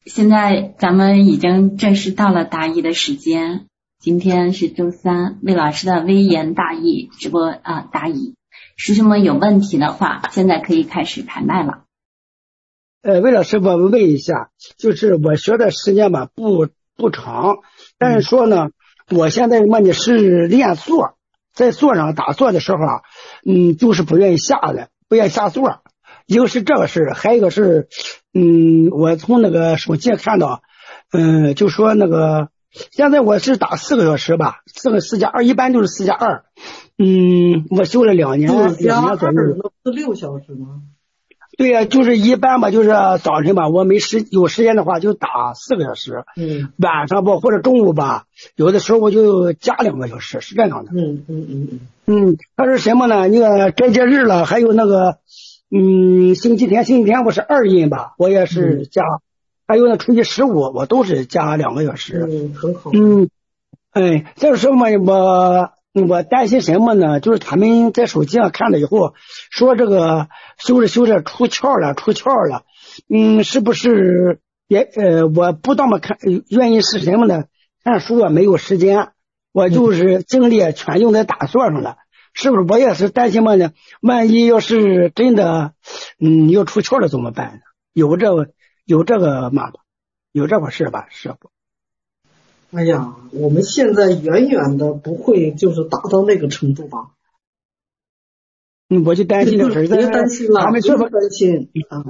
现在咱们已经正式到了答疑的时间，今天是周三，魏老师的微言大义直播答疑。师兄们有问题的话，现在可以开始排麦了。 魏老师，我问一下，就是我学的时间吧不长，但是说呢，我现在呢是练坐，在坐上打坐的时候啊，就是不愿意下来，不愿意下坐。一个是这个事，还有一个是，我从那个手机看到，就说那个现在我是打4个小时吧，4+2，一般就是4+2。我修了2年左右。 那不是6小时吗？ 对呀，就是一般吧，就是早晨吧，我有时间的话就打4个小时，晚上吧或者中午吧，有的时候我就加2个小时，是这样的。它是什么呢？那个该节日了，还有那个星期天我是2阴吧，我也是加，还有那初一15我都是加2个小时。 很好。 这个时候嘛，我担心什么呢？就是他们在手机上看了以后，说这个修着出窍了，是不是也我不那么看，原因是什么呢？看书啊没有时间，我就是精力全用在打坐上了，是不是？我也是担心嘛呢，万一要是真的要出窍了怎么办呢？有这个嘛吧，有这回事吧，师傅。 哎呀，我们现在远远的不会就是达到那个程度吧。 我就担心这事， 别担心了， 他们说不担心。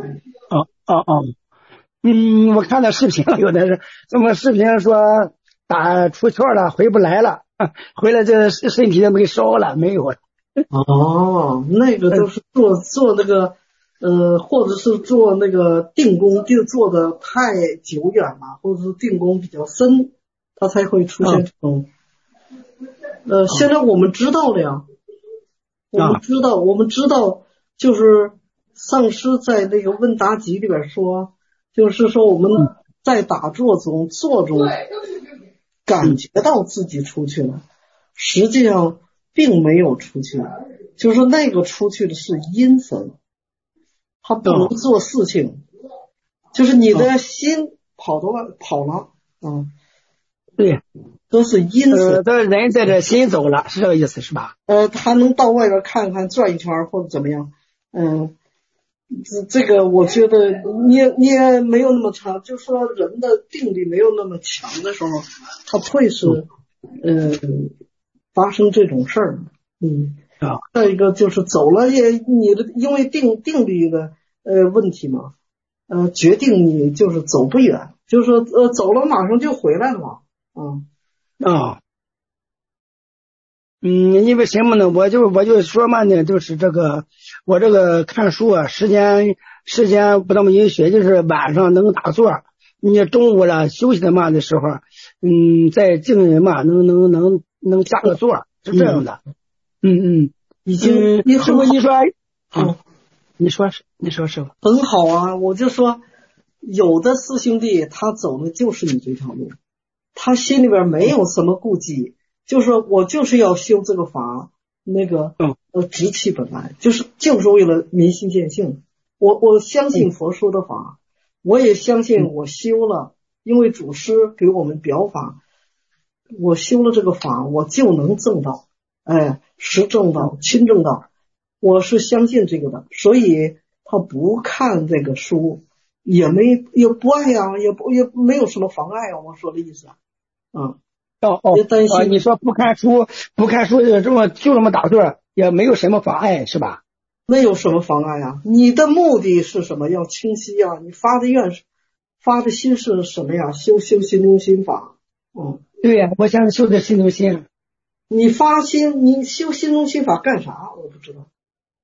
我看到视频了，有的是什么视频说打出窍了，回不来了，回来这身体都没烧了，没有。 那个都是做那个或者是做那个定功就做的太久远了，或者是定功比较深，它才会出现这种。现在我们知道了呀，我们知道，就是上师在那个问答集里边说，就是说我们在打坐中感觉到自己出去了，实际上并没有出去，就是说那个出去的是阴神，他不能做事情，就是你的心跑了。 对， 都是阴神。 人在这心走了，是这个意思是吧？ 他能到外边看看转一圈或者怎么样。这个我觉得你也没有那么长，就说人的定力没有那么强的时候，他不会是发生这种事儿。再一个就是走了你的因为定力的问题嘛，决定你就是走不远，就是说走了马上就回来了嘛。 因为什么呢？我就说嘛呢，就是我这个看书啊，时间不那么允许，就是晚上能打坐，你中午了休息的嘛的时候，在静人嘛，能下个座，是这样的。 已经师傅，你说师傅很好啊，我就说有的师兄弟他走的就是你这条路。他心里边没有什么顾忌，就是说我就是要修这个法，那个直气本来，就是为了明心见性。我相信佛说的法，我也相信我修了，因为祖师给我们表法，我修了这个法，我就能证道，实证道、亲证道，我是相信这个的，所以他不看这个书。也不爱呀，也没有什么妨碍啊，我说的意思。别担心。 你说不看书就这么打坐，也没有什么妨碍是吧？ 没有什么妨碍啊，你的目的是什么？要清晰啊，你发的心是什么呀？修心中心法。 对呀，我想修的心中心。 你发心，你修心中心法干啥？我不知道。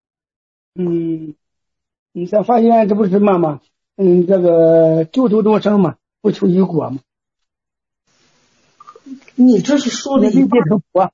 你想发现这不是什么吗？这个救度众生嘛，不求于果嘛。 你这是说的一半。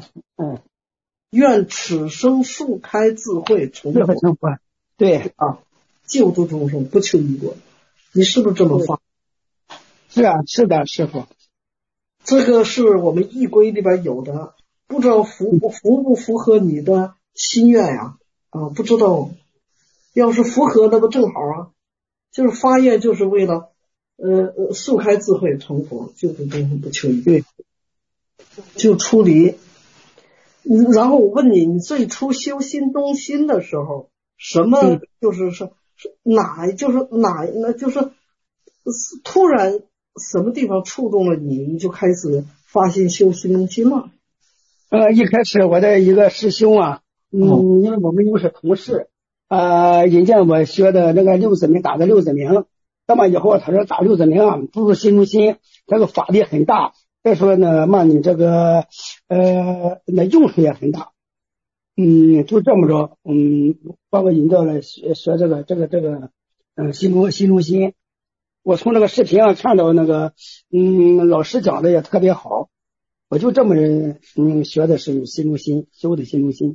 愿此生速开智慧成佛。 对救度众生不求于果，你是不是这么发？ 是啊，是的，师傅。 这个是我们义规里边有的，不知道符不符合你的心愿呀？不知道。要是符合那不正好啊？就是发愿就是为了速开智慧成佛，救度众生不求于对， 就出离。然后我问你，你最初修心中心的时候，什么就是说哪就是突然什么地方触动了你，你就开始发心修心中心了？ 一开始我的一个师兄啊，因为我们又是同事，引荐我学的那个六字名，打的六字名。那么以后他说打六字名啊，注入心中心，这个法力很大。再说呢嘛，你这个那用处也很大。就这么着，把我引到了学这个心中心。我从这个视频上看到那个老师讲的也特别好，我就这么学的是心中心，修的心中心。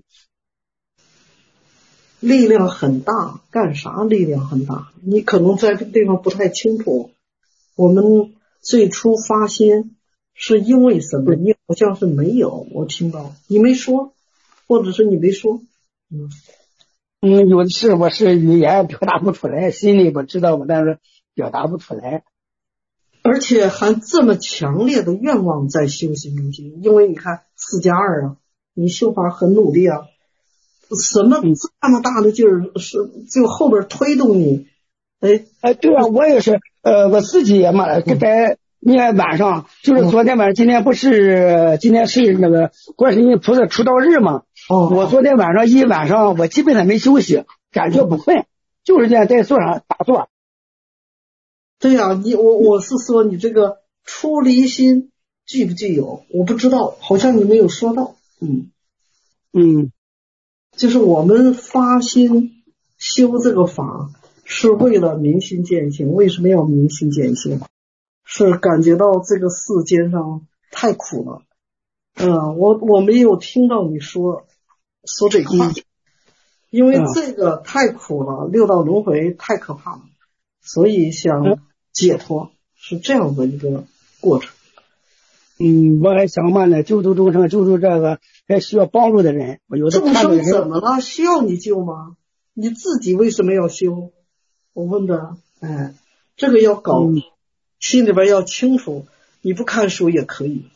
力量很大，干啥力量很大？你可能在这个地方不太清楚。我们最初发心是因为什么？你好像是没有，我听到你没说，或者是你没说。 有的是我是语言表达不出来，心里我知道我，但是表达不出来。 而且还这么强烈的愿望在修心中心，因为你看4+2啊，你修法很努力啊，什么这么大的劲儿是就后边推动你？ 对啊，我也是，我自己也嘛，在你看晚上就是昨天晚上，今天是那个观世音菩萨出道日嘛。我昨天晚上一晚上我基本上没休息，感觉不困，就是这样在座上打坐。 对呀，我是说你这个出离心具不具有？我不知道，好像你没有说到。就是我们发心修这个法是为了明心见性。为什么要明心见性？是感觉到这个世间上太苦了。我没有听到你说这话，因为这个太苦了，六道轮回太可怕了，所以想解脱，是这样的一个过程。 我还想嘛呢，救度众生，救助这个还需要帮助的人。我有的众生怎么了？需要你救吗？你自己为什么要修？我问的，这个要搞，心里边要清楚。你不看书也可以。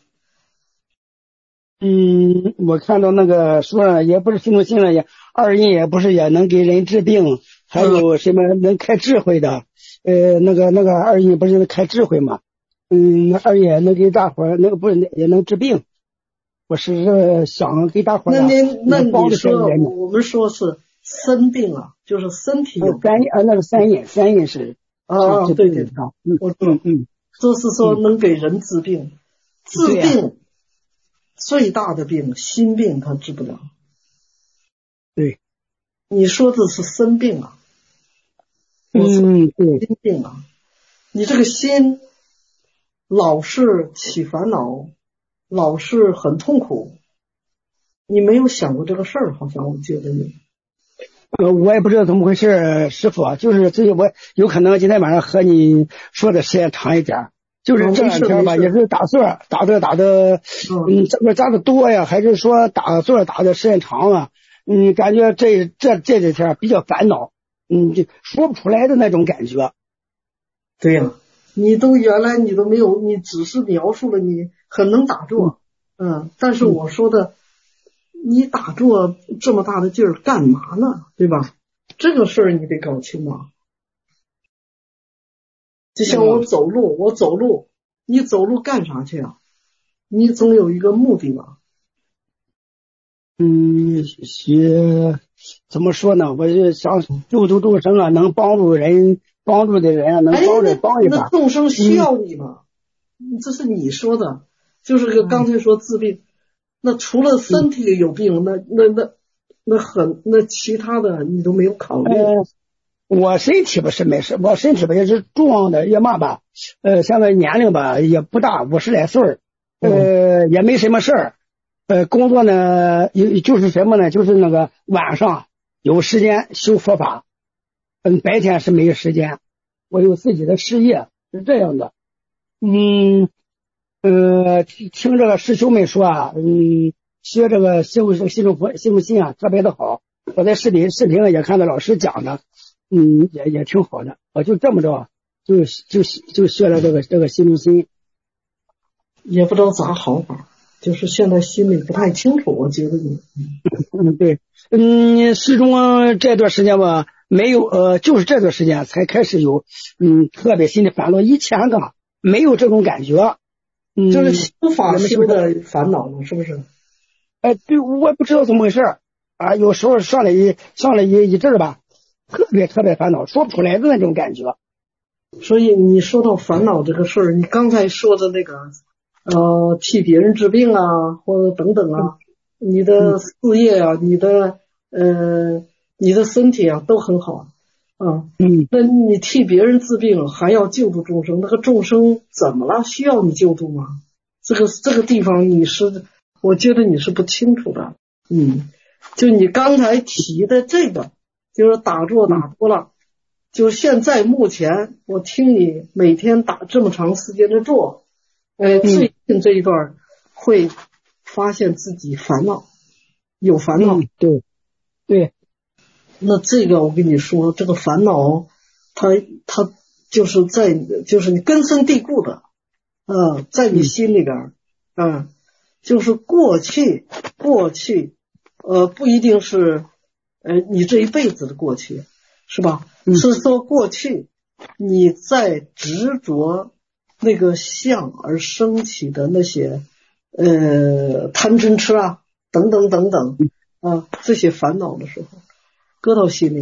我看到那个书上也不是心中心了，也二印也不是也能给人治病，还有什么能开智慧的，那个二印不是能开智慧吗？二印也能给大伙那个不是也能治病。我是想给大伙那你说我们说是身病啊，就是身体有那个三印是对，我就是说能给人治病，治病最大的病心病他治不了。 对， 你说的是身病啊， 对， 心病啊，你这个心老是起烦恼，老是很痛苦，你没有想过这个事儿，好像我觉得你。 我也不知道怎么回事，师傅，就是这个我有可能今天晚上和你说的时间长一点，就是这两天吧，也是打坐打的，这个扎的多呀，还是说打坐打的时间长啊？感觉这几天比较烦恼，就说不出来的那种感觉。 对呀，原来你都没有，你只是描述了你很能打坐，但是我说的。你打坐这么大的劲儿干嘛呢？对吧？这个事儿你得搞清啊。就像我走路，你走路干啥去啊？你总有一个目的吧？ 怎么说呢？我就想救度众生啊，能帮助的人啊，能帮一把。 那众生需要你吗？这是你说的，就是刚才说治病。那除了身体里有病，那其他的你都没有考虑。 我身体不是没事，我身体吧也是壮的，也嘛吧，现在年龄吧也不大，50来岁也没什么事儿。工作呢就是什么呢？就是那个晚上有时间修佛法，白天是没有时间。我有自己的事业，是这样的。听这个师兄们说啊，学这个心中心啊，特别的好。我在视频上也看到老师讲的，也挺好的。我就这么着， 就学了这个心中心， 也不知道咋好法，就是现在心里不太清楚，我觉得你。 对，始终这段时间吧，没有就是这段时间才开始有特别心里烦恼，以前个没有这种感觉。 就是修法修的烦恼了，是不是？ 对，我也不知道怎么回事啊，有时候上了一阵吧，特别烦恼，说不出来的那种感觉。 所以你说到烦恼这个事儿，你刚才说的那个替别人治病啊，或者等等啊，你的事业啊，你的身体啊都很好啊。那你替别人治病还要救助众生，那个众生怎么了？需要你救助吗？这个地方我觉得你是不清楚的。就你刚才提的这个，就是打坐打多了，就现在目前我听你每天打这么长时间的坐，最近这一段会发现自己有烦恼。 对。 那这个我跟你说，这个烦恼，它就是你根深蒂固的，在你心里边，就是过去，不一定是你这一辈子的过去，是吧？是说过去你在执着那个相而升起的那些贪嗔痴啊，等等等等这些烦恼的时候。搁到心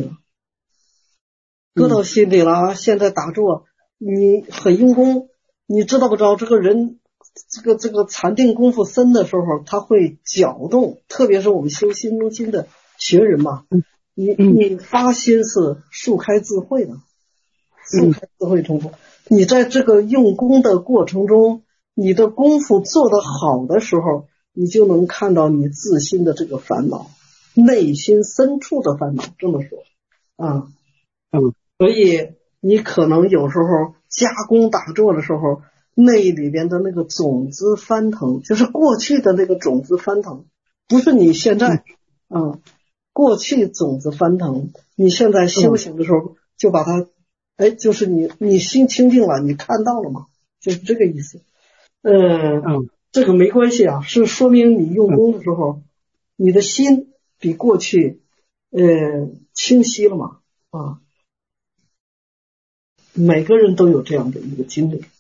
里了，现在打坐，你很用功，你知道不知道这个人，这个禅定功夫深的时候，他会搅动，特别是我们修心中心的学人嘛，你发心是速开智慧的，速开智慧成佛。你在这个用功的过程中，你的功夫做得好的时候，你就能看到你自心的这个烦恼。内心深处的烦恼，这么说所以你可能有时候加工打坐的时候，那里边的那个种子翻腾，就是过去的那个种子翻腾，不是你现在过去种子翻腾，你现在修行的时候就把它就是你心清净了，你看到了吗？就是这个意思。这个没关系啊，是说明你用功的时候，你的心比过去清晰了嘛每个人都有这样的一个经历。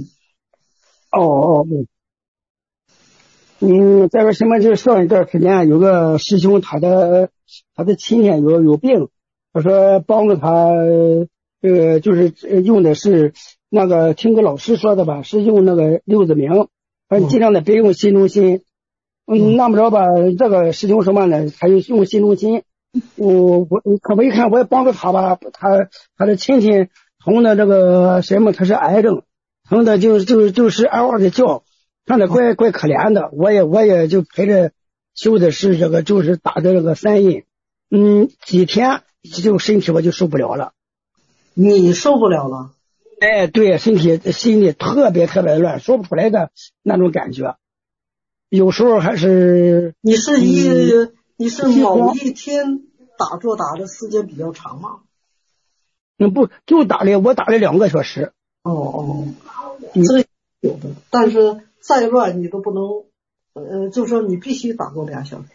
再说什么，就是上一段时间有个师兄，他的亲戚有病，他说帮助他就是用的是那个，听个老师说的吧，是用那个六字明，尽量的别用心中心。那么着吧，这个师兄什么呢？他就用心中心。我一看，我也帮助他吧。他的亲戚疼的这个什么，他是癌症，疼的就是嗷嗷的叫，看着怪可怜的。我也就陪着修的是这个，就是打的这个三印。几天就身体我就受不了了。 你受不了了？ 对，心里特别乱，说不出来的那种感觉。有时候还是你是某一天打坐打的时间比较长吗？ 不，就我打了2个小时。 这有的，但是再乱你都不能，就说你必须打过2小时。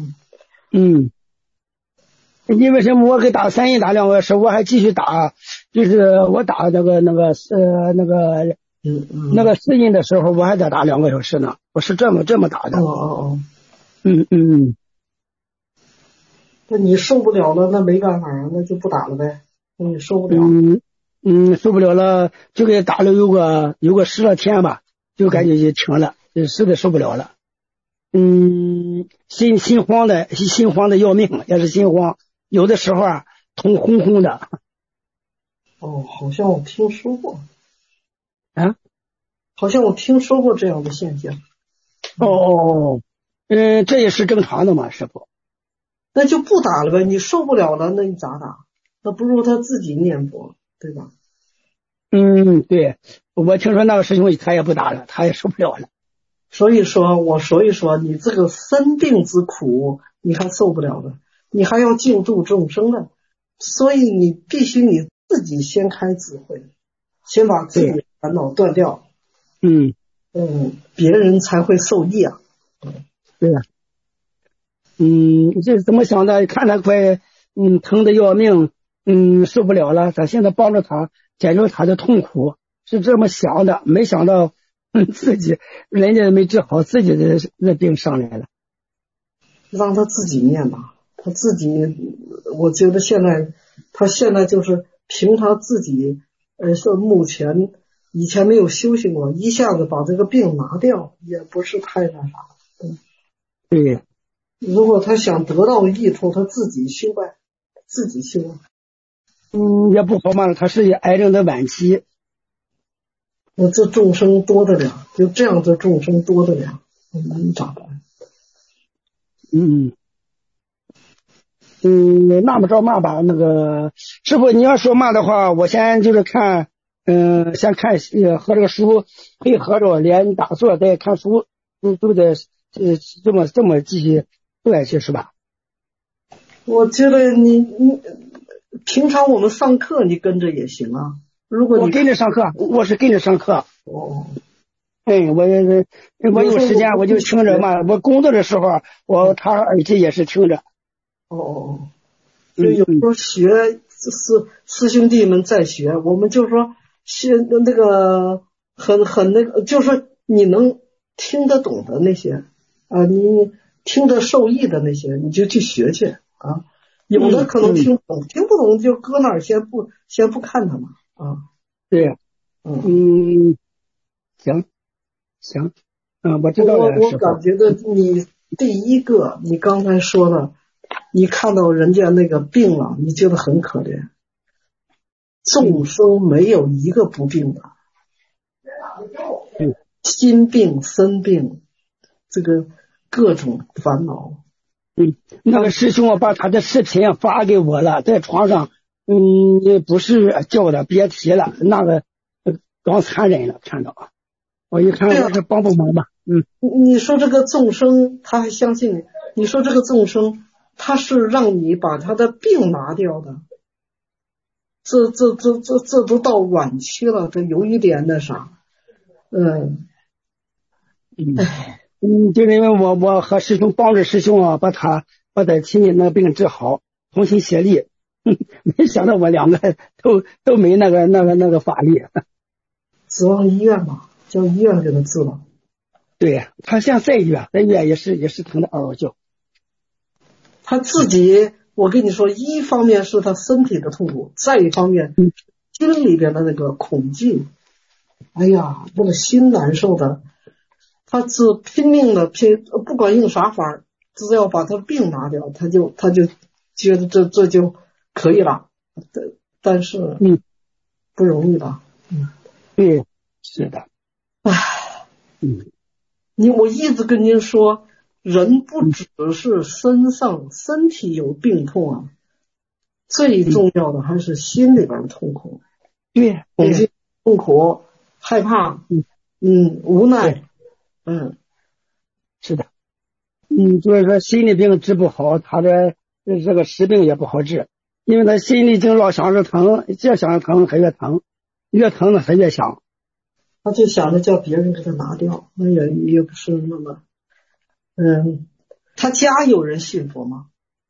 因为什么？我给打三印打2个小时，我还继续打，就是我打那个四印的时候，我还得打2个小时呢。我是这么打的。 那你受不了了，那没办法啊，那就不打了呗。那你受不了。 受不了了，就给打了有个10来天吧，就感觉就停了，实在受不了了。心慌的要命，也是心慌，有的时候瞳红红的。 好像我听说过。好像我听说过这样的现象。 这也是正常的嘛，师傅。 那就不打了呗，你受不了了，那你咋打？那不如他自己念佛，对吧？ 对，我听说那个师兄他也不打了，他也受不了了。 所以说你这个生病之苦你还受不了了，你还要救助众生呢，所以你必须你自己先开智慧。 先把自己的烦恼断掉，别人才会受益啊。 对呀。这怎么想的？看他快，疼得要命，受不了了。咱现在帮助他解决他的痛苦，是这么想的。没想到，自己人家没治好，自己的病上来了。 让他自己念吧，他自己，我觉得他现在就是凭他自己，是目前以前没有修行过，一下子把这个病拿掉，也不是太那啥。 对。 如果他想得到益处，他自己修呗，自己修。 也不好嘛，他是癌症的晚期。 这众生多得了，就这样的众生多得了，咋办？ 那么着骂吧。那个师傅，你要说骂的话，我先就是看，先看和这个书配合着连打坐再看书，都得这么继续做下去是吧？ 我觉得你平常我们上课你跟着也行啊。如果你我跟着上课，我是跟着上课。我有时间我就听着嘛。我工作的时候，他耳机也是听着。 就有时候学师兄弟们在学，我们就说那个很那个，就说你能听得懂的那些啊，你听得受益的那些，你就去学去啊。有的可能听不懂，听不懂就搁那儿先不看它嘛啊。 对。行，我知道了。 我感觉到你第一个，你刚才说的，你看到人家那个病了，你觉得很可怜。众生没有一个不病的，心病、身病，这个各种烦恼。 那个师兄把他的视频发给我了，在床上，不是叫的，别提了，那个刚残忍了，看到。我一看我是帮忙吧。 你说这个众生他还相信你，你说这个众生他是让你把他的病拿掉的，这都到晚期了，这有一点那啥。 就是因为我和师兄帮着师兄啊，把他亲戚那个病治好，同心协力。没想到我两个都没那个法力。 指望医院吧，叫医院给他治了。 对，他现在在医院也是疼得嗷嗷叫。 他自己，我跟你说，一方面是他身体的痛苦，再一方面心里边的那个恐惧。哎呀，那个心难受的，他是拼命的不管用啥法，只要把他病拿掉，他就觉得这就可以了。但是不容易的。 对，是的。 我一直跟您说，人不只是身体有病痛啊，最重要的还是心里边的痛苦。 对， 痛苦、害怕，无奈， 是的。就是说心理病治不好，他的这个实病也不好治，因为他心里经老想着疼，越想着疼还越疼，越疼呢还越想。 他就想着叫别人给他拿掉，那也不是那么。他家有人信佛吗？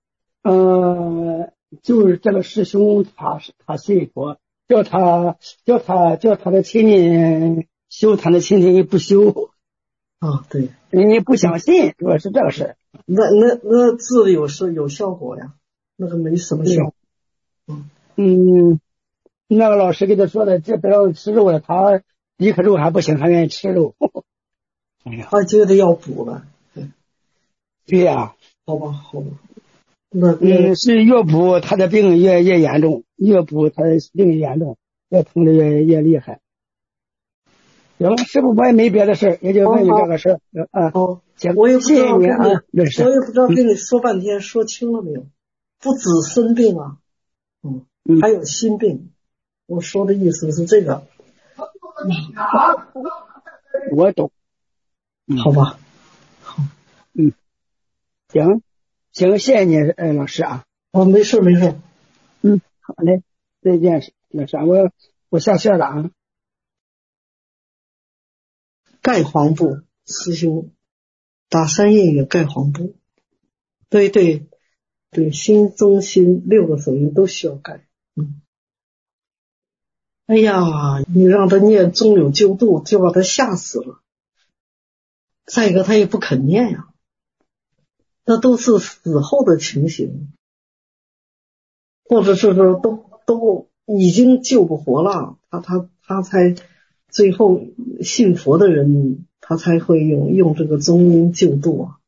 就是这个师兄他信佛，叫他的亲戚修，他的亲戚不修。 对， 你不相信，主要是这个事儿。 那治有效果呀，那个没什么效果。 那个老师给他说的，这不要吃肉了，他一颗肉还不行，还愿意吃肉。 他觉得要补了。 对呀。 好吧。 是越补他的病越严重，越补他的病越严重，越疼的越厉害。行，师傅我也没别的事，也就问你这个事。行， 我也不知道谢谢你啊， 我也不知道跟你说半天说清了没有？不止身病啊，还有心病。我说的意思是这个。 我懂。 好吧。好。 行，谢谢你，老师啊。 没事。 好嘞，再见。那啥，我下线了啊。 盖黄布，师兄打三印也盖黄布。对对对，心中心6个手印都需要盖。哎呀，你让他念中有救度，就把他吓死了。再一个，他也不肯念呀，那都是死后的情形，或者是说都已经救不活了，他才最后信佛的人，他才会用这个中阴救度啊。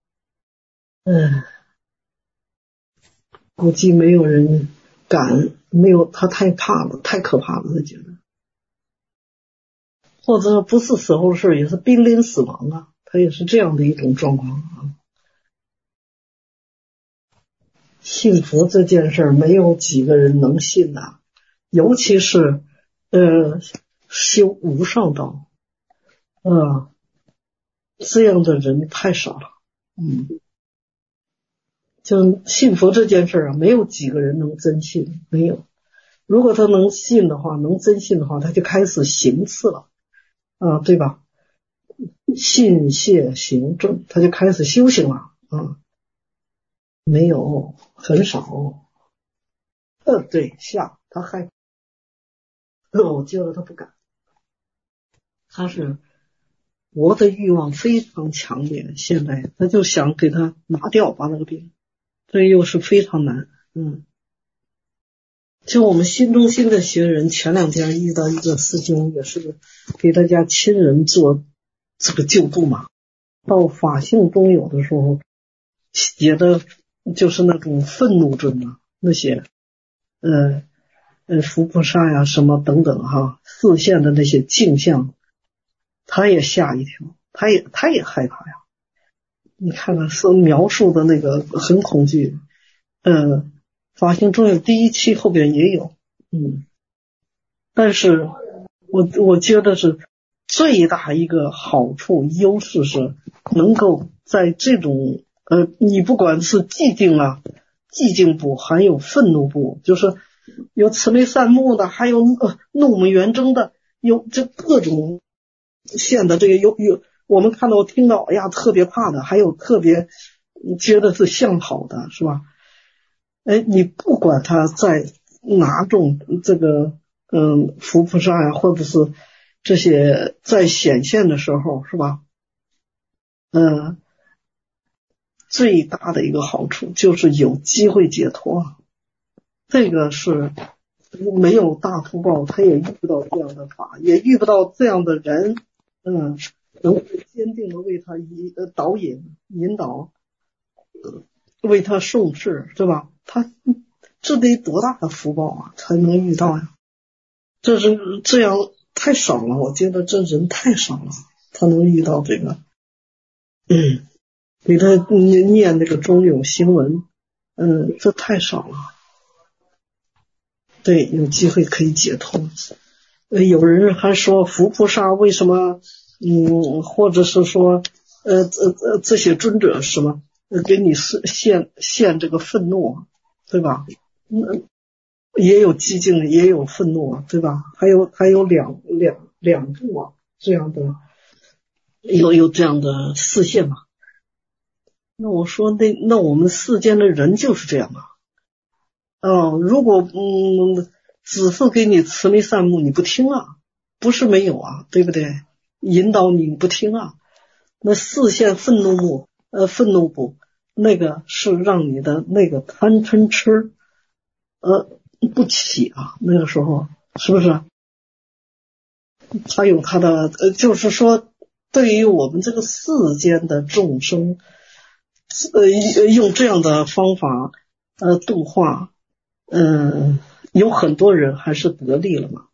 估计没有人敢，没有，他太怕了，太可怕了，他觉得。或者不是死后事，也是濒临死亡啊，他也是这样的一种状况啊。信佛这件事儿，没有几个人能信呐，尤其是修无上道，这样的人太少了。就信佛这件事儿啊，没有几个人能真信，没有。如果他能信的话，能真信的话，他就开始行刺了，对吧？信谢行正，他就开始修行了，没有，很少。对，他害怕，我觉得他不敢，他是我的欲望非常强烈，现在他就想给他拿掉，把那个病。这又是非常难。就我们新中心的学人，前2天遇到一个师兄，也是给大家亲人做这个救度嘛。到法性中有的时候写的就是那种愤怒症啊，那些佛菩萨呀什么等等哈，示现的那些镜像，他也吓一跳，他也害怕呀。你看看所描述的那个很恐惧。法性中有第1期后边也有。但是我觉得是最大一个好处优势是能够在这种你不管是寂静部还有愤怒部，就是有慈眉善目的，还有怒目圆睁的，有这各种现的这个有我们看到听到哎呀特别怕的，还有特别觉得是向好的，是吧？你不管他在哪种这个佛菩萨呀，或者是这些在显现的时候，是吧？最大的一个好处就是有机会解脱，这个是没有大福报，他也遇不到这样的法，也遇不到这样的人，能坚定的为他导引引导，为他受持，对吧？他这得多大的福报啊，才能遇到呀？这是这样太少了，我觉得这人太少了，他能遇到这个。给他念那个中有行文，这太少了。对，有机会可以解脱。有人还说佛菩萨为什么或者是说这些尊者什么给你现这个愤怒，对吧？也有激进，也有愤怒，对吧？还有两度啊，这样的有这样的示现嘛？那我说那我们世间的人就是这样啊。如果只是给你慈眉善目，你不听啊，不是没有啊，对不对？引导你不听啊，那示现愤怒部那个是让你的那个贪嗔痴不起啊，那个时候是不是？他有他的就是说对于我们这个世间的众生用这样的方法度化，有很多人还是得利了嘛。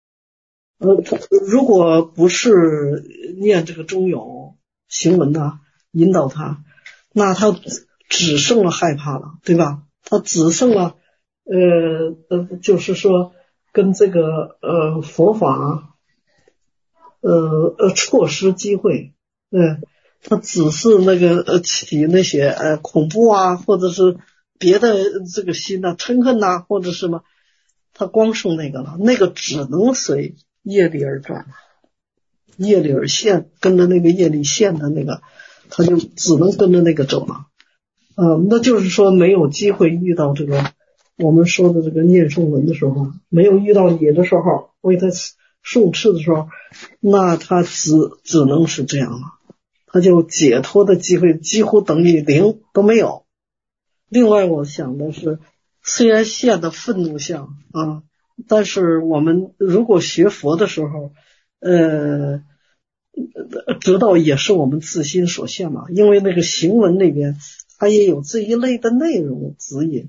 如果不是念这个中有行文呢，引导他，那他只剩了害怕了，对吧？他只剩了就是说跟这个佛法错失机会，他只是那个起那些恐怖啊，或者是别的这个心啊，嗔恨啊，或者什么，他光剩那个了，那个只能随业力而转。 叶理线，跟着那个叶理线的那个，他就只能跟着那个走了。那就是说没有机会遇到这个我们说的这个念诵文的时候，没有遇到你的时候，为他诵持的时候，那他只能是这样了，他就解脱的机会几乎等于零都没有。另外我想的是，虽然现的愤怒相但是我们如果学佛的时候知道也是我们自心所现嘛，因为那个行文那边它也有这一类的内容指引。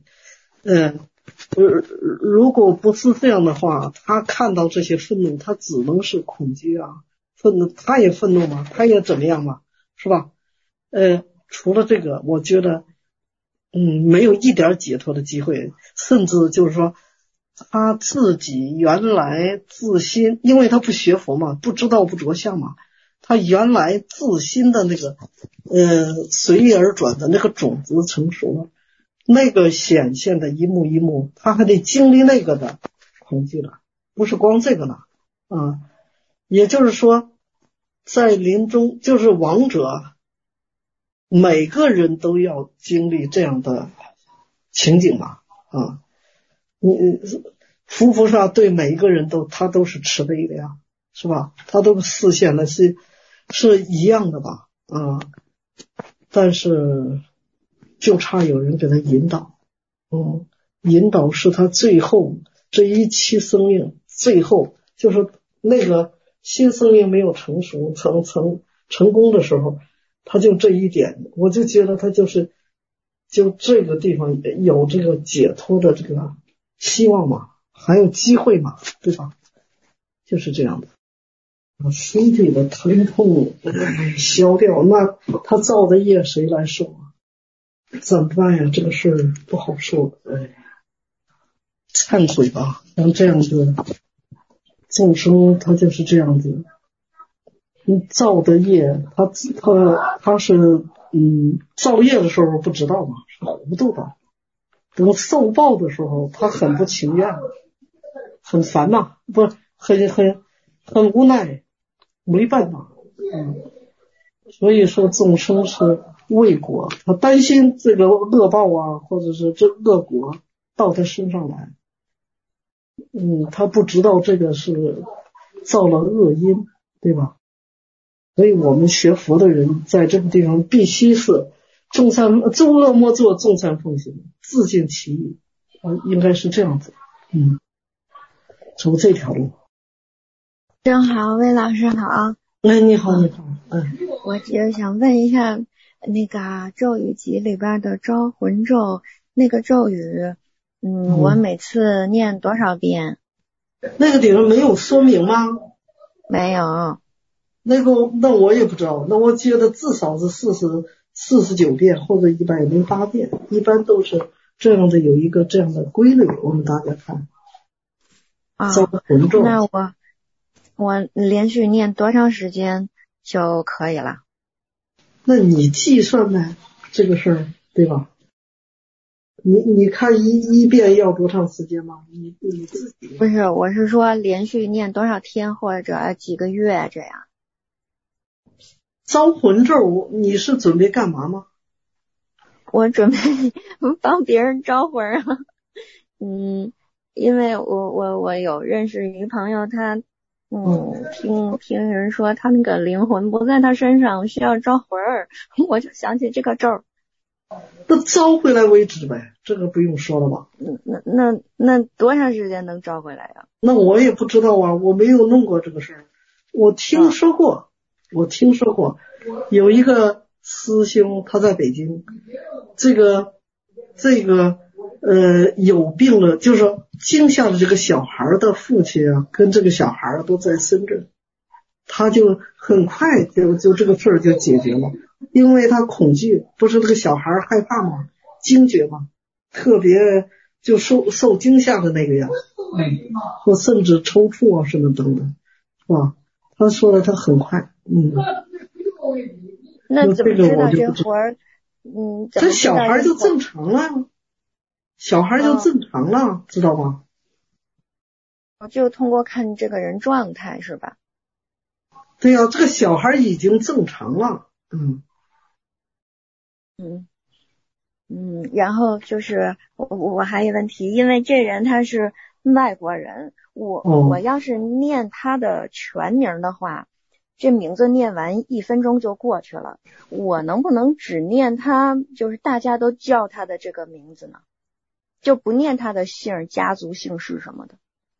如果不是这样的话，他看到这些愤怒，他只能是恐惧啊，愤怒，他也愤怒嘛，他也怎么样嘛，是吧？除了这个，我觉得没有一点解脱的机会，甚至就是说他自己原来自心，因为他不学佛嘛，不知道不着相嘛，他原来自心的那个随遇而转的那个种子成熟了，那个显现的一幕一幕，他还得经历那个的恐惧了，不是光这个了也就是说在临终，就是亡者每个人都要经历这样的情景嘛佛菩萨对每一个人他都是慈悲的呀，是吧？他都示现的是一样的吧但是就差有人给他引导引导是他最后这一期生命最后就是那个新生命没有成熟成功的时候，他就这一点，我就觉得他就这个地方有这个解脱的这个希望嘛，还有机会嘛，对吧？就是这样的。身体的疼痛消掉，那他造的业谁来受啊？怎么办呀？这个事儿不好说。忏悔吧，像这样子众生他就是这样子，造的业他是造业的时候不知道嘛，是糊涂的，等受报的时候他很不情愿，很烦嘛，不很无奈，没办法所以说众生是为果，他担心这个恶报啊，或者是这恶果到他身上来他不知道这个是造了恶因，对吧？所以我们学佛的人在这个地方必须是众恶莫作，众善奉行，自尽其意应该是这样子走这条路。 正好，魏老师好。 你好。 我就想问一下，那个咒语集里边的招魂咒，那个咒语我每次念多少遍？ 那个顶上没有说明吗？ 没有。 那我也不知道，那我觉得至少是49遍或者108遍，一般都是这样的，有一个这样的规律，我们大家看招魂咒。 那我连续念多长时间就可以了？ 那你计算呗，这个事儿对吧？你看一遍要多长时间吗？你自己不是，我是说连续念多少天或者几个月这样。 招魂咒你是准备干嘛吗？ 我准备帮别人招魂啊。因为我有认识一个朋友，他听人说他那个灵魂不在他身上，需要招魂儿，我就想起这个咒。 那招回来为止呗，这个不用说了吧？ 那多长时间能招回来呀？ 那我也不知道啊，我没有弄过这个事儿。我听说过有一个师兄，他在北京，这个有病了，就是说惊吓的这个小孩的父亲啊，跟这个小孩都在深圳，他就很快就这个事儿就解决了，因为他恐惧，不是这个小孩害怕吗？惊觉吗？特别就受惊吓的那个样，或甚至抽搐啊什么等等，是吧？他说的他很快， 那怎么知道这活儿？ 这小孩就正常了，知道吗？ 就通过看这个人状态是吧？ 对呀，这个小孩已经正常了。 然后就是我还有问题，因为这人他是外国人，我要是念他的全名的话，这名字念完1分钟就过去了，我能不能只念他就是大家都叫他的这个名字呢？就不念他的姓、家族姓氏什么的？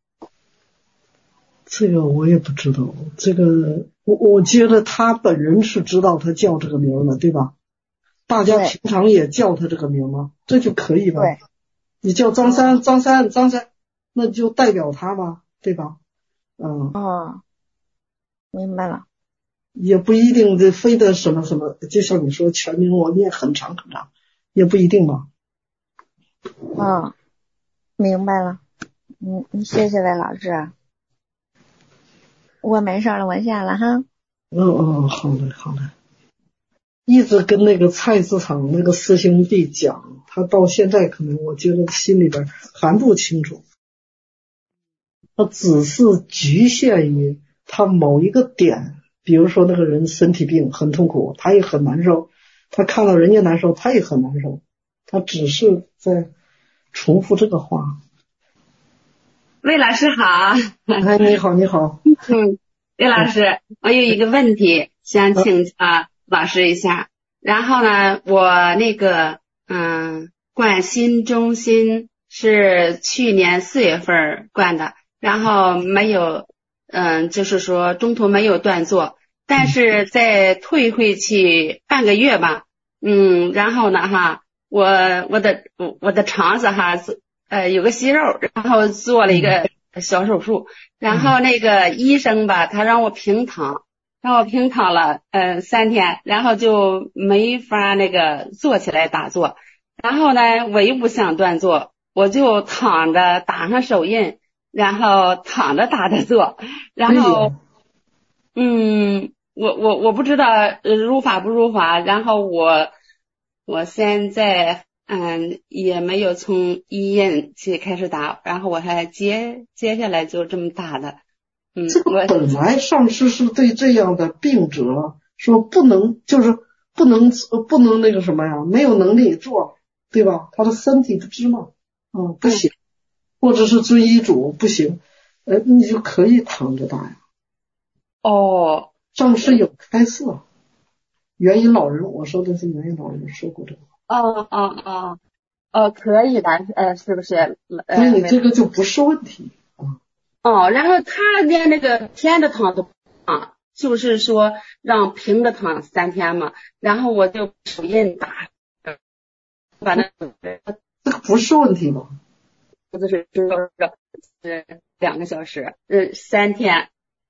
这个我也不知道，这个我觉得他本人是知道他叫这个名的，对吧？大家平常也叫他这个名吗？这就可以吧？ 对， 你叫张三，那就代表他吧，对吧？ 明白了。 也不一定得非得什么什么，就像你说全名我念很长，也不一定吧。 明白了。谢谢魏老师。我没事了，我下了哈。 好嘞。一直跟那个菜市场那个师兄弟讲，他到现在可能我觉得心里边还不清楚，他只是局限于他某一个点，比如说那个人身体病很痛苦，他也很难受，他看到人家难受他也很难受，他只是在重复这个话。 魏老师好。 你好。 魏老师，我有一个问题想请老师一下。然后呢，我那个灌心中心是去年4月份灌的，然后没有就是说中途没有断做，但是再退回去半个月吧。然后呢我的肠子有个息肉，然后做了一个小手术，然后那个医生吧，他让我平躺了3天，然后就没法那个坐起来打坐。然后呢，我又不想断坐，我就躺着打上手印，然后躺着打着坐，然后我不知道入法不入法，然后我现在也没有从医院去开始打，然后我还接下来就这么打的。 这个本来上师是对这样的病者说不能那个什么呀，没有能力做，对吧？他的身体不知嘛，不行，或者是遵医嘱不行，你就可以躺着打呀。上师有开示啊，元音老人，我说的是元音老人说过这个。 可以的，是不是？ 所以这个就不是问题。 然后他连那个偏着躺都就是说让平着躺3天嘛，然后我就手印打，反正这个不是问题吗？ 就是2个小时，3天。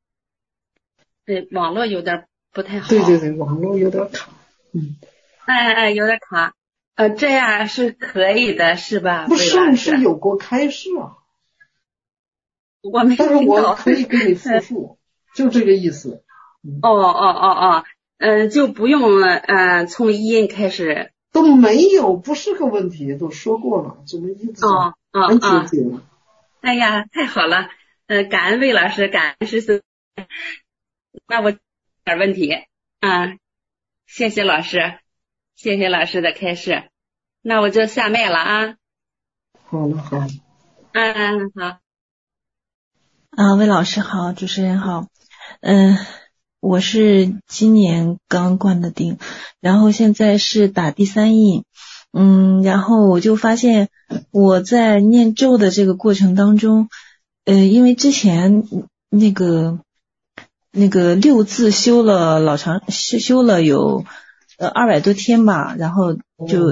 网络有点不太好。 对，网络有点卡。 有点卡。这样是可以的，是吧？ 不，上次有过开示啊。 我没听到。 但是我可以给你复述，就这个意思。 就不用从医院开始。 都没有，不是个问题，都说过了，怎么一直很纠结了。 哎呀，太好了，感恩魏老师，感恩师兄。那我点问题谢谢老师，谢谢老师的开示，那我就下麦了啊。 好了。 好。 魏老师好，主持人好。我是今年刚灌的丁，然后现在是打第3印。然后我就发现我在念咒的这个过程当中，因为之前那个6字修了修了有200多天吧，然后就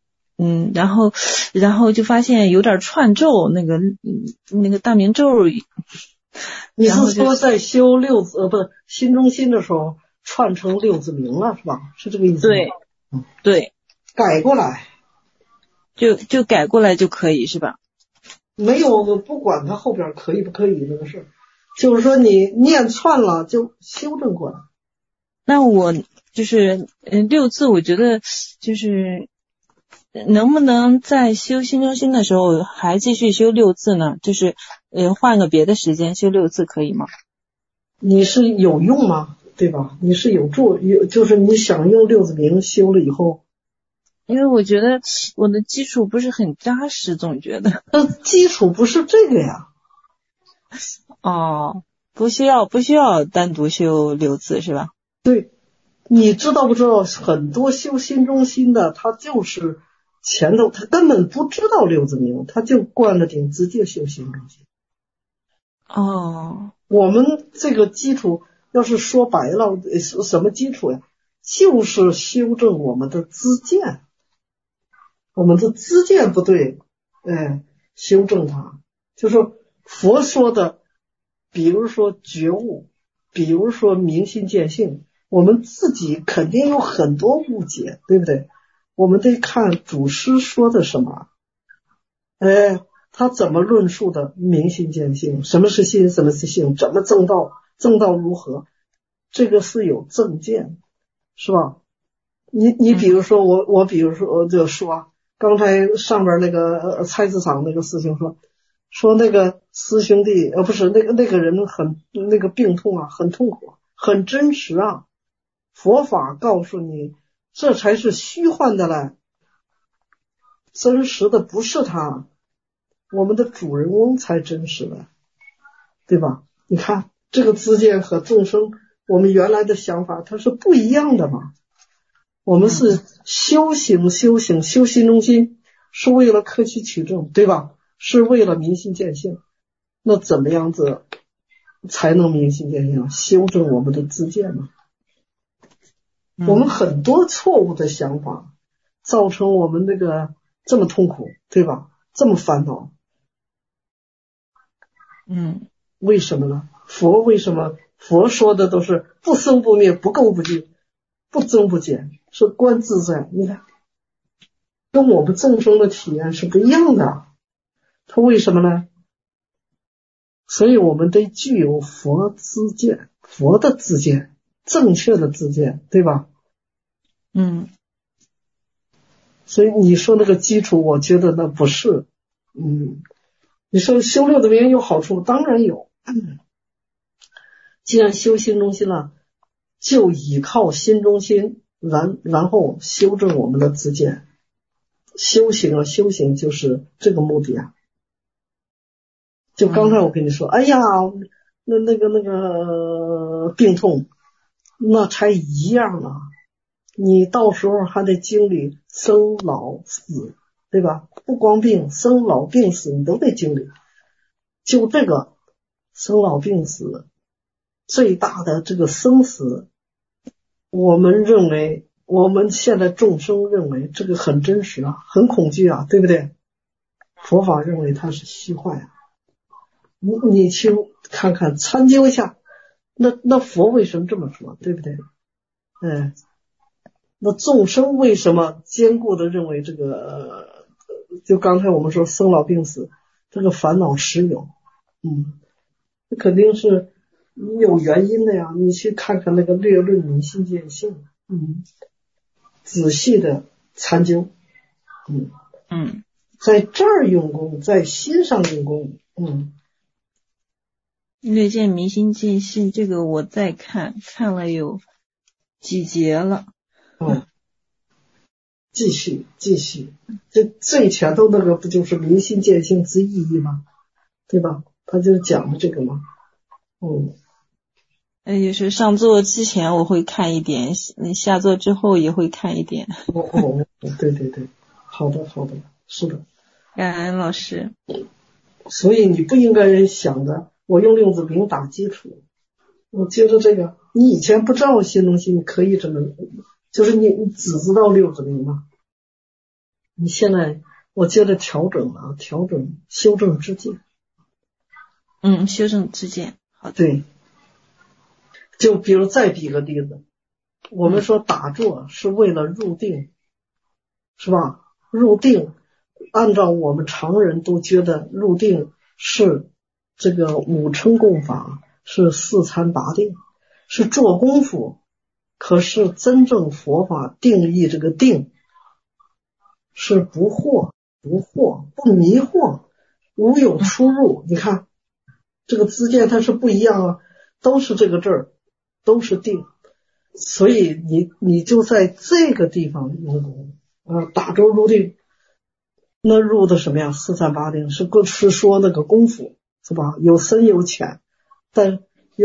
然后就发现有点串咒，那个大明咒。 你是说在修六字不是心中心的时候串成6字名了是吧？是这个意思吗？ 对， 改过来就改过来就可以是吧？ 没有，不管它后边可以不可以这个事，就是说你念串了就修正过来。 那我就是6字，我觉得就是能不能在修心中心的时候还继续修6字呢？就是换个别的时间修6字可以吗？ 你是有用吗？ 对吧？你是就是你想用六字明修了以后， 因为我觉得我的基础不是很扎实，总觉得。 基础不是这个呀。 哦，不需要单独修六字是吧？ 对，你知道不知道很多修心中心的，他就是前头他根本不知道六字明，他就灌了顶直接修心中心。 哦， 我们这个基础要是说白了，什么基础呀？就是修正我们的知见，我们的知见不对，修正它。就是佛说的，比如说觉悟，比如说明心见性，我们自己肯定有很多误解，对不对？我们得看祖师说的什么，他怎么论述的明心见性，什么是心，什么是性，怎么正道，正道如何，这个是有正见，是吧？你比如说我比如说我就说刚才上边那个菜市场那个师兄说那个师兄弟不是那个人很那个病痛啊，很痛苦，很真实啊。佛法告诉你，这才是虚幻的嘞，真实的不是他，我们的主人翁才真实的，对吧？你看这个知见和众生我们原来的想法它是不一样的嘛。我们是修行修心中心，是为了科取取证，对吧？是为了明心见性。那怎么样子才能明心见性？修正我们的知见嘛。我们很多错误的想法造成我们那个这么痛苦，对吧？这么烦恼。为什么呢？为什么佛说的都是不生不灭，不垢不净，不增不减，是观自在。你看跟我们众生的体验是不一样的，他为什么呢？所以我们得具有佛知见，佛的知见，正确的知见，对吧？所以你说那个基础，我觉得那不是。你说修六字明有好处，当然有。既然修心中心了，就依靠心中心，然后修正我们的知见。修行就是这个目的啊。就刚才我跟你说，哎呀，那个病痛，那才一样啊。你到时候还得经历生老死，对吧？不光病，生老病死你都得经历。就这个生老病死最大的这个生死，我们现在众生认为这个很真实啊，很恐惧啊，对不对？佛法认为它是虚幻啊。你去看看参究一下，那佛为什么这么说，对不对？那众生为什么坚固的认为这个就刚才我们说生老病死这个烦恼实有，那肯定是有原因的呀。你去看看那个略论明心见性，仔细的参究，在这儿用功，在心上用功， 略见明心见性，这个我再看了有几节了。 继续，这最前头那个不就是明心见性之意义吗？对吧？他就讲的这个嘛。 也是上座之前我会看一点，下座之后也会看一点。 对，好的，是的。 感恩老师。 所以你不应该想着我用六字明打基础。我觉得这个你以前不知道新东西，你可以这么，就是你只知道六字明嘛。你现在我觉得调整修正知见。 修正知见。好的。 对。就比如再比个例子，我们说打坐是为了入定，是吧？入定按照我们常人都觉得入定是这个五乘功法，是四参八定，是做功夫。可是真正佛法定义这个定是不惑不迷惑，无有出入。你看这个知见它是不一样啊，都是这个字儿， 都是定。所以你就在这个地方用功打坐入定，那入的什么呀？四禅八定是说那个功夫是吧？有深有浅，但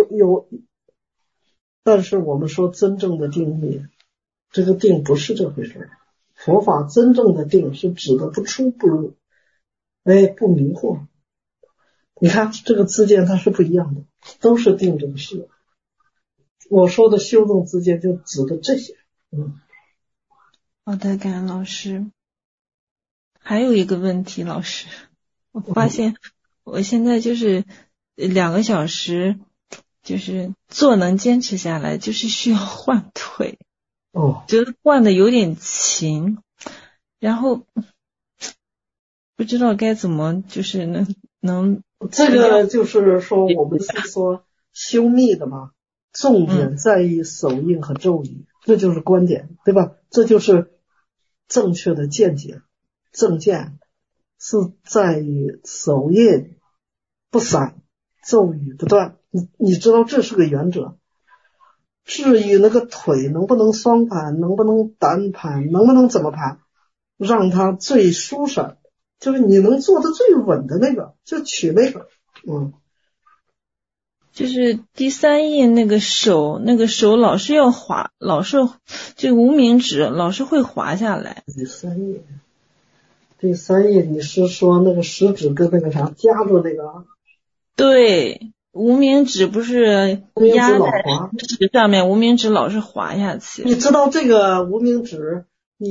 是我们说真正的定义，这个定不是这回事。佛法真正的定是指的不出不入，不迷惑。你看这个之间它是不一样的，都是定这个事。我说的修正之间就指的这些。 好的，感恩老师。还有一个问题，老师，我发现我现在就是2个小时，就是坐能坚持下来，就是需要换腿。觉得换的有点勤，然后不知道该怎么就是能这个就是说我们是说修密的嘛，重点在于手印和咒语，这就是观点，对吧？这就是正确的见解。正见是在于手印不散，咒语不断，你知道这是个原则。至于那个腿能不能双盘，能不能单盘，能不能怎么盘，让它最舒适，就是你能做的最稳的那个，就取那个。 就是第三印那个手老是要滑，老是这无名指老是会滑下来。 第三印你是说那个食指跟那个啥夹住那个？对， 无名指不是压在食指上面，无名指老是滑下去。 你知道这个无名指，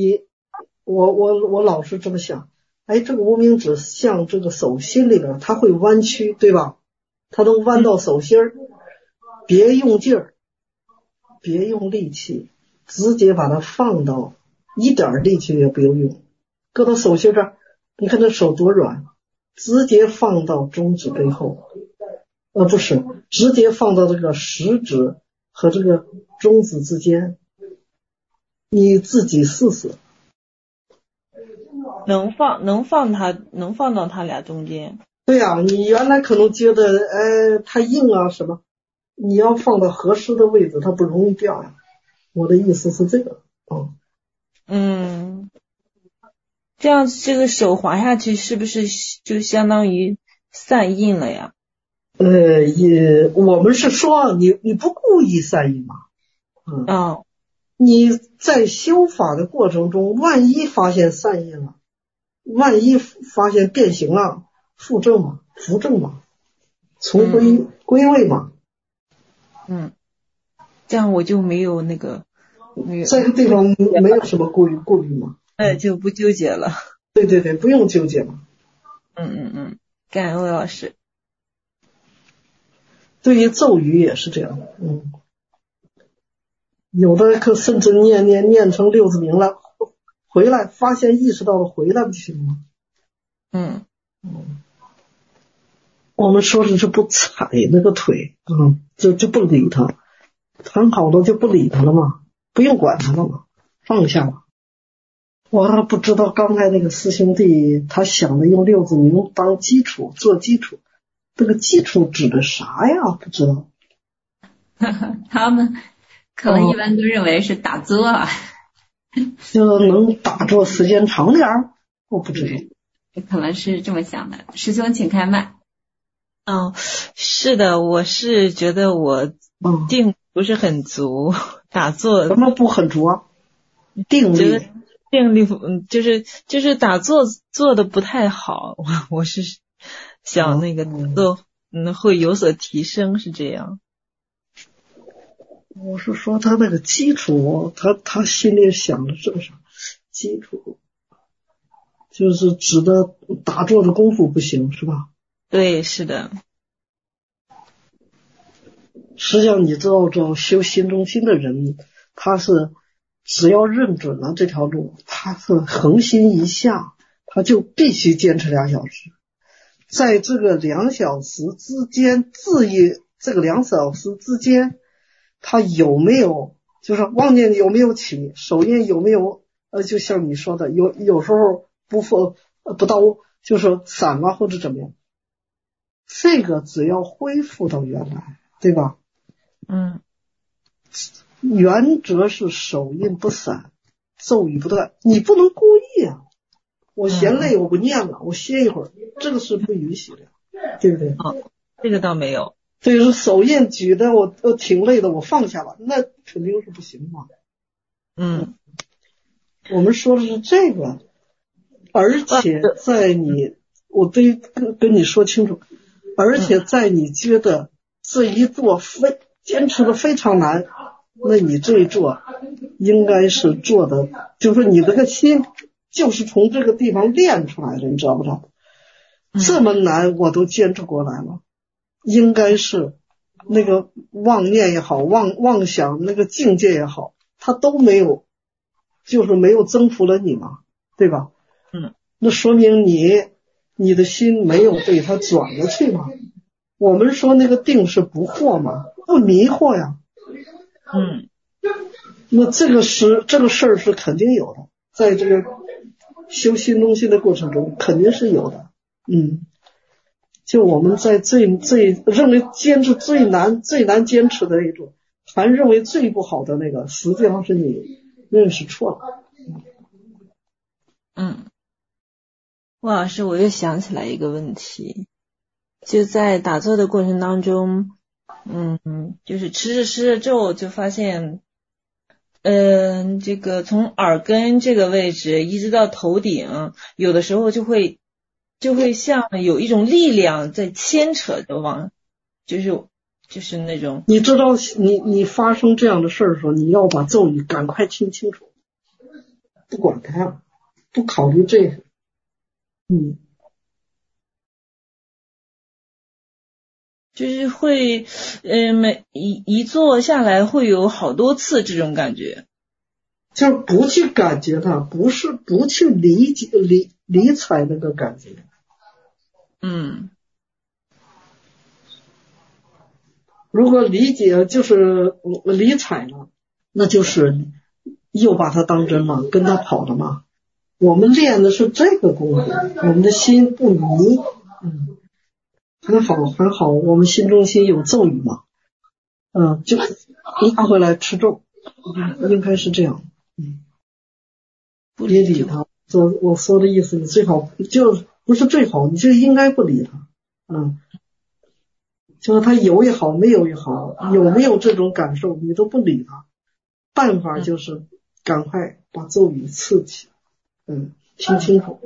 我老是这么想，这个无名指像这个手心里边，它会弯曲，对吧？它能弯到手心儿，别用劲儿，别用力气，直接把它放到，一点力气也不用用，搁到手心这儿，你看这手多软，直接放到中指背后。不是，直接放到这个食指和这个中指之间，你自己试试。 能放到他俩中间。 对呀，你原来可能觉得太硬啊什么，你要放到合适的位置，它不容易掉呀。我的意思是这个。 这样这个手滑下去是不是就相当于散印了呀？ 我们是说你不故意散印嘛。你在修法的过程中，万一发现散印了，万一发现变形了，扶正嘛，重归位嘛。 这样我就没有那个这个地方没有什么顾虑嘛。 就不纠结了。 对，不用纠结嘛。 感恩魏老师。 对于咒语也是这样的。有的可甚至念成六字名了，回来发现意识到了回来不行吗？我们说的是不踩那个腿，就不理他，谈好了就不理他了嘛，不用管他了嘛，放下了。我还不知道刚才那个师兄弟他想的用六字名当基础做基础，这个基础指的啥呀？不知道。 他们可能一般都认为是打坐， 就能打坐时间长点儿，我不知道。 可能是这么想的。师兄请开麦。 是的，我是觉得我定不是很足，打坐什么不很足啊？定力就是打坐做的不太好，我是想那个做会有所提升，是这样。 我是说他那个基础，他心里想的是啥？基础就是指的打坐的功夫不行，是吧？ 对，是的。 实际上你知道，这种修心中心的人，他是只要认准了这条路，他是恒心一下，他就必须坚持2小时。在这个2小时之间，至于这个2小时之间，他有没有就是妄念有没有起，手印有没有就像你说的，有时候不到就是散了或者怎么样，这个只要恢复到原来，对吧？ 原则是手印不散，咒语不断，你不能故意啊。我嫌累，我不念了，我歇一会儿，这个是不允许的，对不对？ 这个倒没有。 所以说手印举的我挺累的，我放下了，那肯定是不行嘛。我们说的是这个，而且在我得跟你说清楚，而且在你觉得这一做坚持的非常难，那你这一做应该是做的，就是你这个心就是从这个地方练出来的，你知道不知道？这么难我都坚持过来了，应该是那个妄念也好，妄想那个境界也好，它都没有，就是没有征服了你嘛，对吧？那说明你的心没有被它转过去嘛。我们说那个定是不惑嘛，不迷惑呀。那这个事儿是肯定有的，在这个修心中心的过程中肯定是有的。就我们在最认为坚持最难坚持的那种，还认为最不好的那个，实际上是你认识错了。 魏老师，我又想起来一个问题，就在打坐的过程当中，就是吃着之后就发现，这个从耳根这个位置一直到头顶，有的时候就会像有一种力量在牵扯着往，就是那种。 你知道你发生这样的事儿的时候，你要把咒语赶快听清楚，不管它，不考虑这个。 就是会每一坐下来会有好多次这种感觉， 就是不去感觉它，不是不去理解理睬那个感觉。如果理解就是理睬了，那就是又把它当真了，跟它跑了嘛。我们练的是这个功夫，我们的心不迷。很好，我们心中心有咒语嘛，就拿回来吃咒，应该是这样。别理他，我说的意思，你最好就不是最好，你就应该不理他。就是他有也好，没有也好，有没有这种感受，你都不理他。办法就是赶快把咒语刺起，听清楚。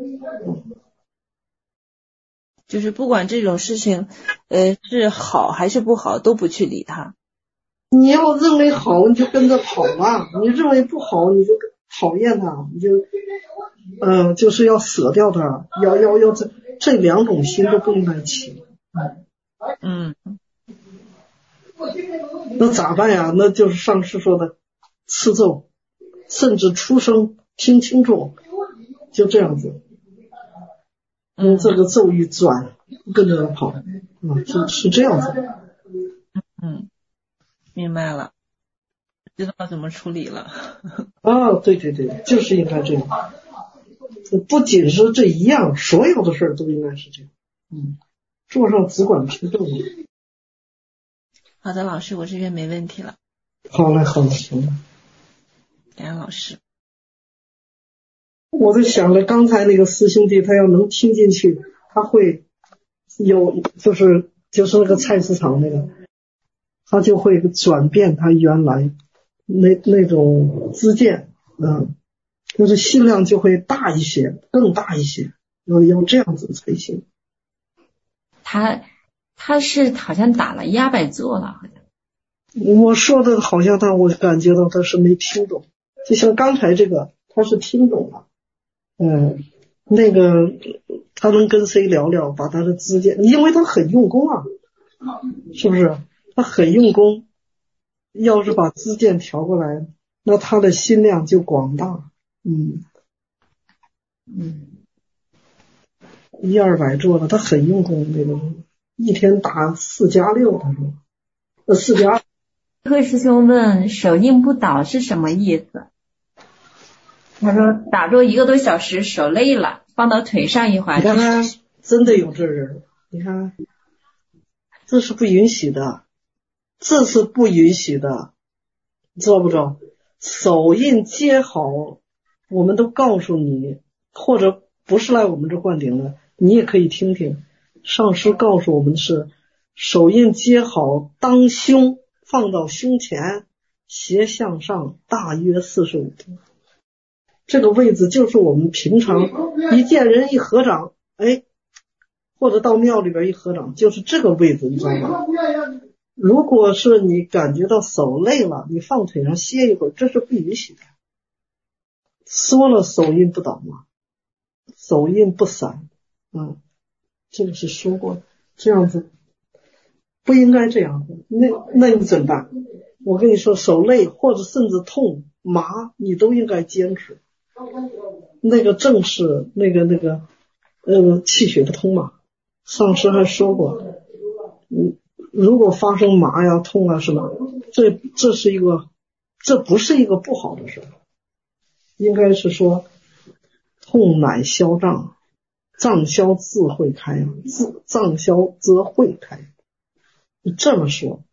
就是不管这种事情是好还是不好，都不去理他。 你要认为好你就跟着跑吧，你认为不好你就讨厌他，你就就是要舍掉他，要这两种心都不应该起。那咋办呀？那就是上师说的刺咒，甚至出声听清楚，就这样子。这个咒语转，跟着他跑，是这样子。 明白了，知道怎么处理了。 对，就是应该这样。不仅是这一样，所有的事儿都应该是这样。坐上只管吃咒。 好的，老师，我这边没问题了。 好嘞，行了。 感恩老师。 我在想着刚才那个师兄弟，他要能听进去，他会有就是那个菜市场那个，他就会转变他原来那种知见，就是心量就会大一些，更大一些，要这样子才行。 他是好像打了压摆坐了，好像。 我说的好像我感觉到他是没听懂，就像刚才这个他是听懂了。那个他能跟谁聊聊，把他的知见，因为他很用功啊，是不是？他很用功，要是把知见调过来，那他的心量就广大。100-200做了，他很用功，那个一天打4+6，他说4+2。 慧师兄问手印不倒是什么意思？他说打坐1个多小时手累了，放到腿上一会儿。 你看看，真的有这人，你看，这是不允许的，这是不允许的。 知道不知道？手印接好，我们都告诉你，或者不是来我们这灌顶的，你也可以听听。上师告诉我们是手印接好，当胸放到胸前，斜向上，大约45度。这个位置就是我们平常一见人一合掌，或者到庙里边一合掌，就是这个位置，你知道吗？如果是你感觉到手累了，你放腿上歇一会儿，这是不允许的。说了手印不倒嘛，手印不散，这个是说过的，这样子不应该这样子。那你怎么办？我跟你说，手累或者甚至痛麻，你都应该坚持。那个正是那个气血不通嘛。上师还说过，如果发生麻呀痛啊什么，这不是一个不好的事，应该是说痛乃消胀，胀消自会开，胀消则会开。你这么说，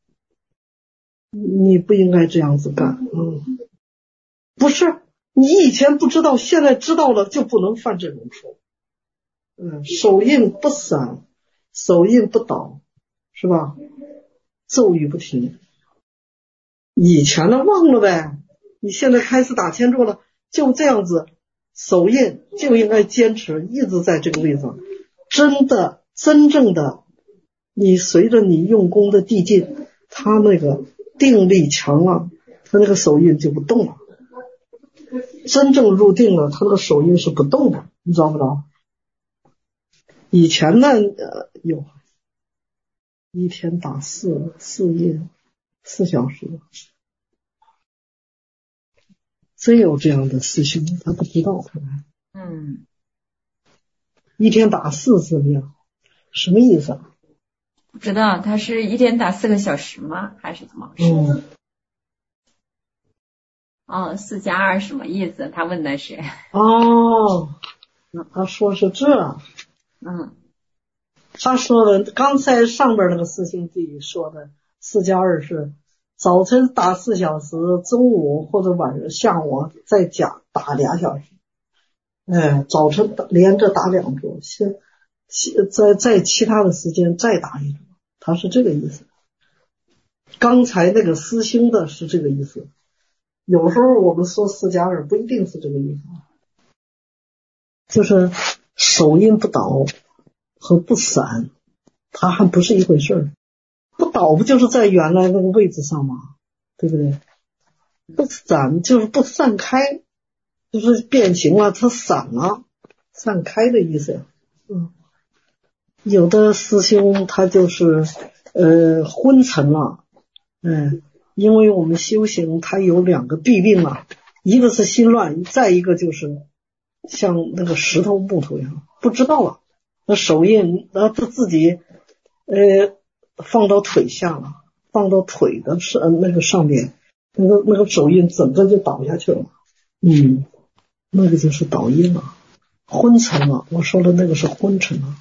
你不应该这样子干。不是你以前不知道，现在知道了就不能犯这种错。手印不散，手印不倒，是吧？咒语不停，以前的忘了呗，你现在开始打千咒了，就这样子，手印就应该坚持，一直在这个位置上。真正的，你随着你用功的递进，他那个定力强了，他那个手印就不动了。真正入定了，他那个手印是不动的，你知道不知道？以前呢，有一天打四印4小时，真有这样的师兄，他不知道。一天打4次庙，什么意思啊？ 不知道，他是一天打4个小时吗？还是怎么回事？4+2什么意思？他问的是。 他说是这。他说的刚才上边那个师兄弟说的4+2是早晨打4小时，中午或者晚上下午再打2小时。早晨连着打2桌，在其他的时间再打1桌，他是这个意思。刚才那个师兄的是这个意思。有时候我们说4+2不一定是这个意思，就是手印不倒和不散，它还不是一回事。不倒不就是在原来那个位置上吗？对不对？不散就是不散开，就是变形了，它散了，散开的意思。有的师兄他就是昏沉了，因为我们修行它有2个弊病啊，一个是心乱，再一个就是像那个石头木头一样不知道了。那手印他自己放到腿下了，放到腿的那个上面，那个手印整个就倒下去了。那个就是倒印了，昏沉了。我说的那个是昏沉了。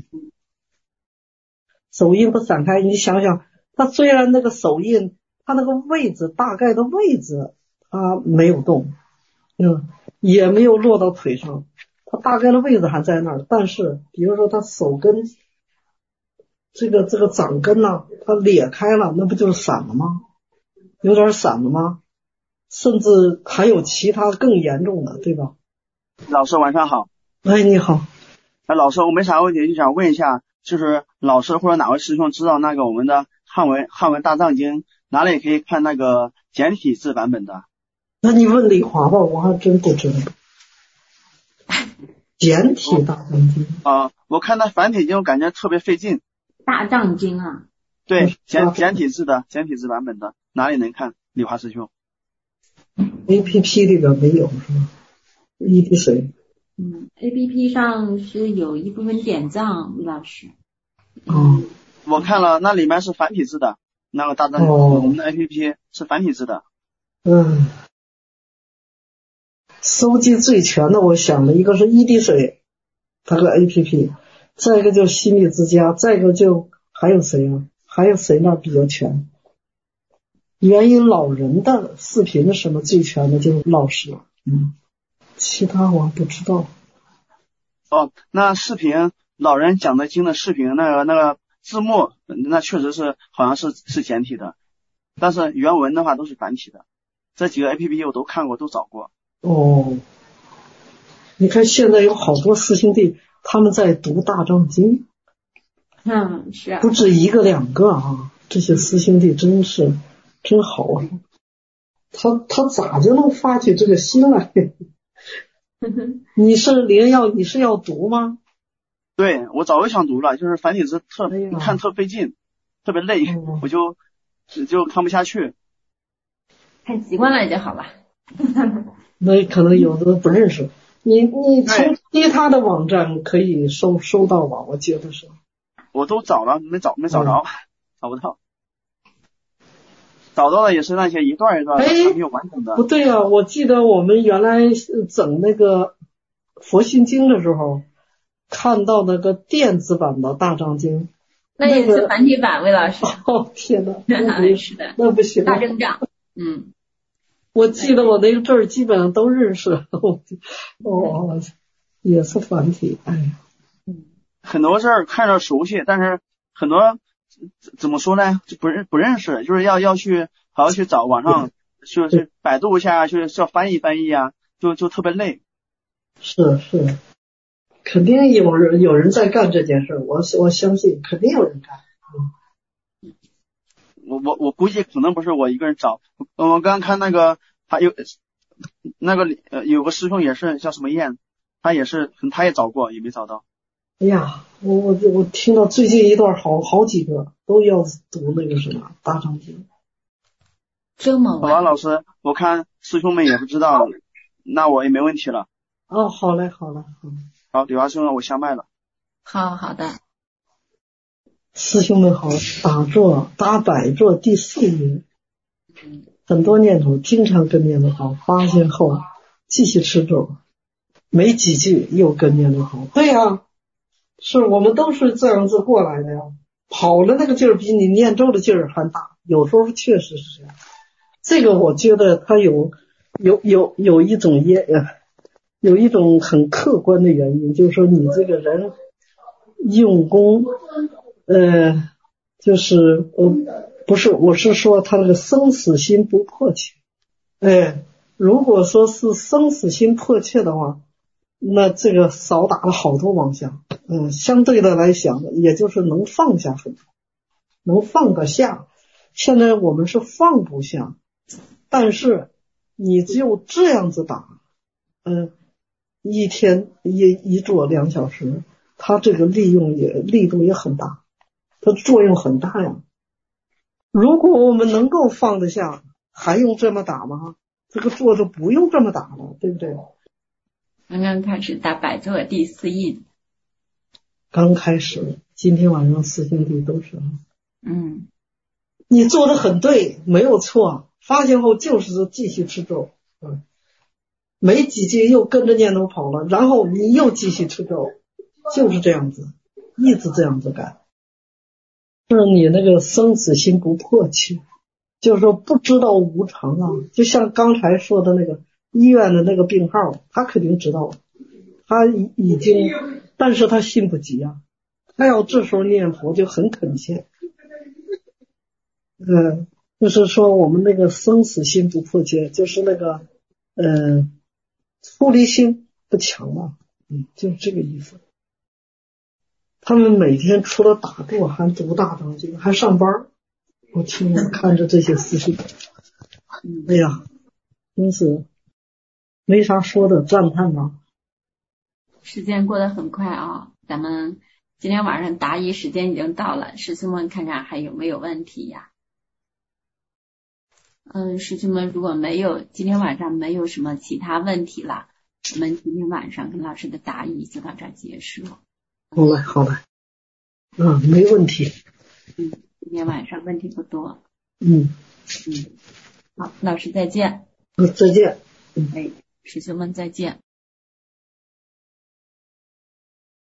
手印不散开，你想想，他虽然那个手印他那个位置大概的位置他没有动，也没有落到腿上，他大概的位置还在那儿，但是比如说他手跟这个掌根呢，它裂开了，那不就是散了吗？有点散了吗？甚至还有其他更严重的，对吧？ 老师晚上好。 你好。 老师，我没啥问题，就想问一下，就是老师或者哪位师兄知道那个我们的汉文大藏经哪里可以看那个简体字版本的？ 那你问李华吧，我还真不知道。简体大藏经我看那繁体经我感觉特别费劲。 大藏经啊？ 对，简体字版本的哪里能看？李华师兄 APP 里边没有是吧？一滴水。 APP 上是有一部分点藏，李老师。 我看了，那里面是繁体字的，那个大藏经我们的 APP 是繁体字的。 收集最全的，我想了一个是一滴水，它个 APP， 再一个就心理之家，再一个就还有谁啊？还有谁那比较全？ 原因老人的视频什么最全的就是老师，其他我不知道。 哦，那视频老人讲的经的视频那个字幕，那确实是好像是简体的，但是原文的话都是繁体的。这几个 APP 我都看过，都找过。 哦，你看现在有好多师兄弟他们在读大藏经， 是啊， 不止一个两个啊，这些师兄弟真好啊。他咋就能发起这个心来？你是灵药，你是要读吗？ 对，我早就想读了，就是繁体字看特费劲，特别累，我就看不下去。 看习惯了就好了。 那可能有的不认识。你从其他的网站可以收到吧？我觉得是。我都找了，没找着，找不到。找到的也是那些一段一段的，没有完整的。 不对啊，我记得我们原来整那个佛心经的时候，看到那个电子版的大藏经。 那也是繁体版，魏老师。 哦天哪， 是的， 那不行。 大正仗。 我记得我那个字儿基本上都认识。也是繁体。哎呀， 很多字儿看着熟悉，但是很多怎么说呢，就不认识，就是要去找网上去百度一下，去要翻译啊，就特别累。 是，肯定有人在干这件事，我相信肯定有人干。 我估计可能不是我一个人找。我刚刚看那个还有有个师兄也是叫什么燕，他也找过，也没找到。 哎呀，我听到最近一段好几个都要读那个什么大藏经。 这么好吧，老师，我看师兄们也不知道，那我也没问题了。 哦，好嘞。 好，李华师兄，我下麦了。 好的。 师兄们好，打摆坐第4页，很多念头经常跟念头好，发现后继续吃咒，没几句又跟念头好。对呀，是我们都是这样子过来的呀。跑了那个劲儿比你念咒的劲儿还大，有时候确实是这样。这个我觉得它有一种有一种很客观的原因，就是说你这个人用功。就是不是，我是说他那个生死心不迫切。如果说是生死心迫切的话，那这个少打了好多妄想。相对的来讲，也就是能放下很多，能放得下。现在我们是放不下，但是你只有这样子打，一天一做2小时，它这个力度也很大。它作用很大呀。如果我们能够放得下，还用这么打吗？这个坐着不用这么打了，对不对？ 刚刚开始打摆坐第4页。 刚开始，今天晚上4兄弟都是。你做的很对，没有错。发现后就是继续吃咒，没几句又跟着念头跑了，然后你又继续吃咒，就是这样子，一直这样子干。是你那个生死心不迫切，就是说不知道无常啊。就像刚才说的那个医院的那个病号，他肯定知道，他已经，但是他心不急啊，他要这时候念佛就很恳切。就是说我们那个生死心不迫切，就是那个出离心不强嘛，就是这个意思。他们每天除了打坐还读大藏经，还上班。我看着这些师兄，哎呀，真是没啥说的，赞叹吧。 时间过得很快啊，咱们今天晚上答疑时间已经到了，师兄们看看还有没有问题呀？师兄们如果今天晚上没有什么其他问题了，我们今天晚上跟老师的答疑就到这儿结束。 好嘞，没问题。 今天晚上问题不多。 好， 老师再见。 再见。 师兄们再见。